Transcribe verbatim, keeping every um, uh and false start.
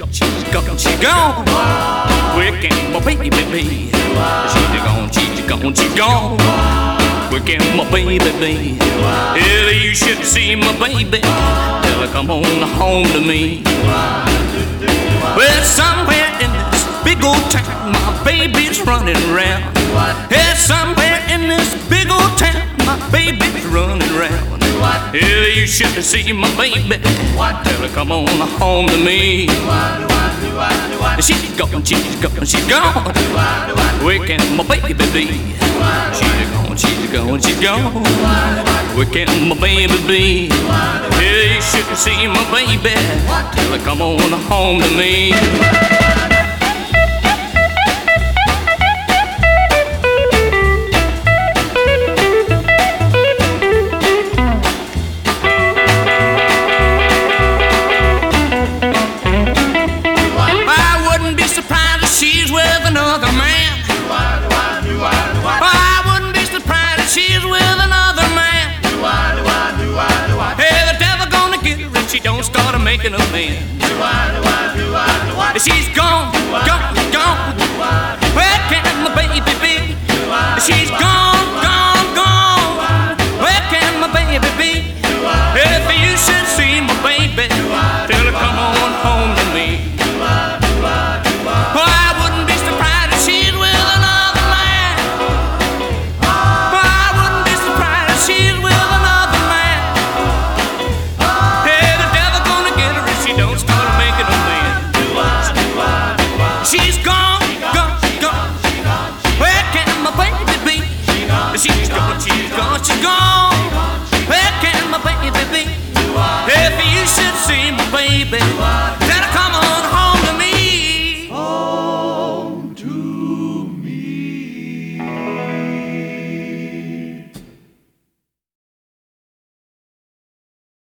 she's gone, she's gone. Where can my baby be? She's gone, she's gone, she's gone. Where can my baby be? Yeah, you should see my baby. Tell her come on home to me. Well, somewhere in this big old town, my baby's running around. Yeah, somewhere in this big old town, my baby's running around. Yeah, you should see my baby. Tell her come on home to me. She's gone, she's gone, she's gone. Where can my baby be? She's gone, she's gone, she's gone. Where can my baby be? Yeah, you should see my baby. Tell her come on home to me. She's with another man. I wouldn't be surprised if she's with another man. Hey, the devil gonna get her if she don't start making amends. She's gone, gone, gone. Where can my baby be? She's gone, gone, gone. Where can my baby be? If you should see my baby, tell her come on home to me. She's gone, gone, gone. Where can my baby be? She's gone, she's gone, she's gone. Where can my baby be? If you should see my baby.